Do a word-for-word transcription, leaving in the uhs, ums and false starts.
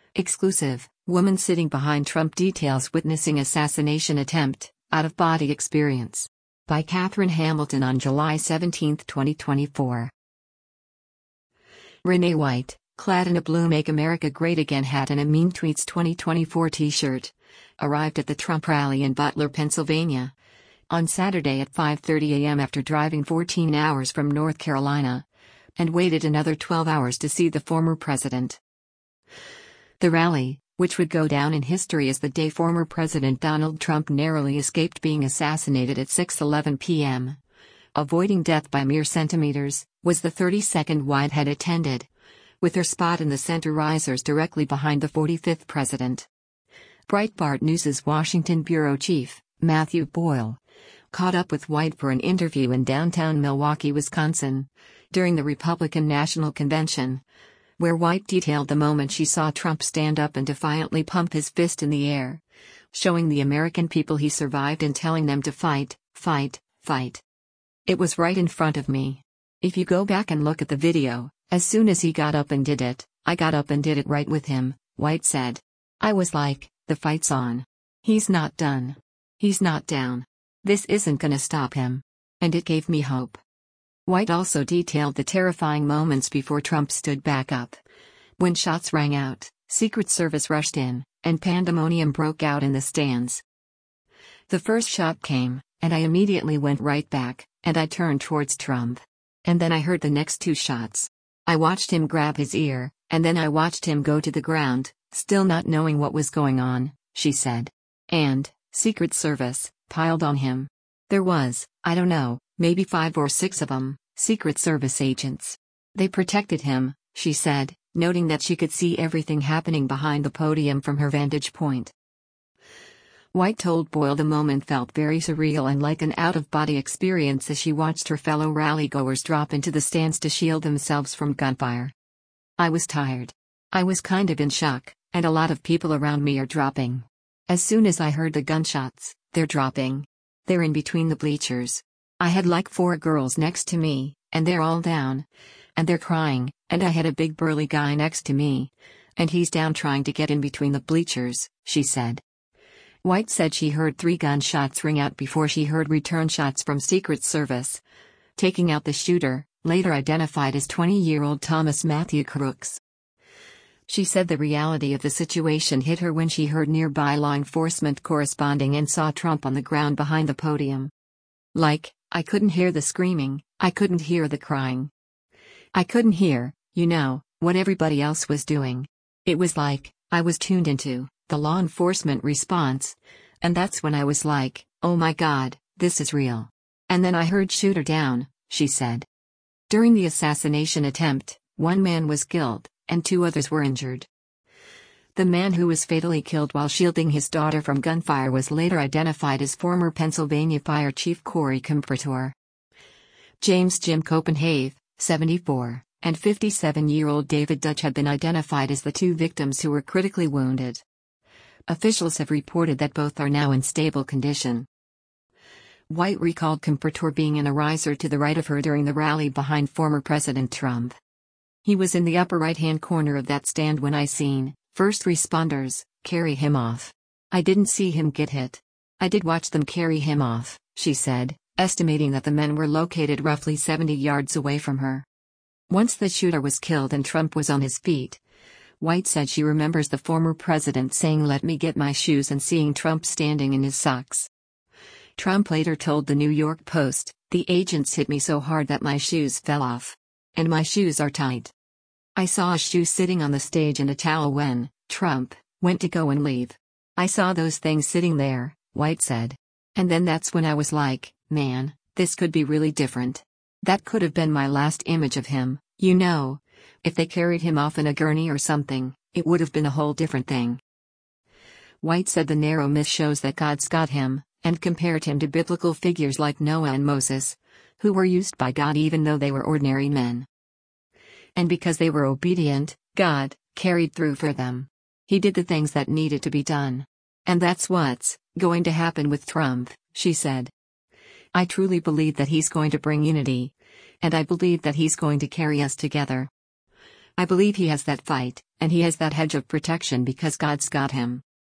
Exclusive, woman sitting behind Trump details witnessing assassination attempt, out-of-body experience. By Catherine Hamilton on July seventeenth, twenty twenty-four. Renee White, clad in a blue Make America Great Again hat and a Mean Tweets twenty twenty-four t-shirt, arrived at the Trump rally in Butler, Pennsylvania, on Saturday at five thirty a m after driving fourteen hours from North Carolina, and waited another twelve hours to see the former president. The rally, which would go down in history as the day former President Donald Trump narrowly escaped being assassinated at six eleven p m, avoiding death by mere centimeters, was the thirty-second White had attended, with her spot in the center risers directly behind the forty-fifth president. Breitbart News' Washington bureau chief, Matthew Boyle, caught up with White for an interview in downtown Milwaukee, Wisconsin, during the Republican National Convention, where White detailed the moment she saw Trump stand up and defiantly pump his fist in the air, showing the American people he survived and telling them to fight, fight, fight. It was right in front of me. If you go back and look at the video, as soon as he got up and did it, I got up and did it right with him, White said. I was like, the fight's on. He's not done. He's not down. This isn't gonna stop him. And it gave me hope. White also detailed the terrifying moments before Trump stood back up. When shots rang out, Secret Service rushed in, and pandemonium broke out in the stands. The first shot came, and I immediately went right back, and I turned towards Trump. And then I heard the next two shots. I watched him grab his ear, and then I watched him go to the ground, still not knowing what was going on, she said. And, Secret Service, piled on him. There was, I don't know, maybe five or six of them, Secret Service agents. They protected him, she said, noting that she could see everything happening behind the podium from her vantage point. White told Boyle the moment felt very surreal and like an out-of-body experience as she watched her fellow rallygoers drop into the stands to shield themselves from gunfire. I was tired. I was kind of in shock, and a lot of people around me are dropping. As soon as I heard the gunshots, they're dropping. They're in between the bleachers. I had like four girls next to me, and they're all down. And they're crying, and I had a big burly guy next to me. And he's down trying to get in between the bleachers, she said. White said she heard three gunshots ring out before she heard return shots from Secret Service, taking out the shooter, later identified as twenty-year-old Thomas Matthew Crooks. She said the reality of the situation hit her when she heard nearby law enforcement corresponding and saw Trump on the ground behind the podium. Like, I couldn't hear the screaming, I couldn't hear the crying. I couldn't hear, you know, what everybody else was doing. It was like, I was tuned into the law enforcement response, and that's when I was like, oh my God, this is real. And then I heard shooter down, she said. During the assassination attempt, one man was killed, and two others were injured. The man who was fatally killed while shielding his daughter from gunfire was later identified as former Pennsylvania Fire Chief Corey Compertor. James Jim Copenhagen, seventy-four, and fifty-seven-year-old David Dutch had been identified as the two victims who were critically wounded. Officials have reported that both are now in stable condition. White recalled Compertor being in a riser to the right of her during the rally behind former President Trump. He was in the upper right-hand corner of that stand when I seen first responders carry him off. I didn't see him get hit. I did watch them carry him off, she said, estimating that the men were located roughly seventy yards away from her. Once the shooter was killed and Trump was on his feet, White said she remembers the former president saying, "Let me get my shoes," and seeing Trump standing in his socks. Trump later told the New York Post, "The agents hit me so hard that my shoes fell off. And my shoes are tight. I saw a shoe sitting on the stage and a towel when Trump went to go and leave. I saw those things sitting there," White said. "And then that's when I was like, man, this could be really different. That could have been my last image of him, you know. If they carried him off in a gurney or something, it would have been a whole different thing." White said the narrow myth shows that God's got him, and compared him to biblical figures like Noah and Moses, who were used by God even though they were ordinary men. And because they were obedient, God carried through for them. He did the things that needed to be done. And that's what's going to happen with Trump, she said. "I truly believe that he's going to bring unity. And I believe that he's going to carry us together. I believe he has that fight, and he has that hedge of protection because God's got him.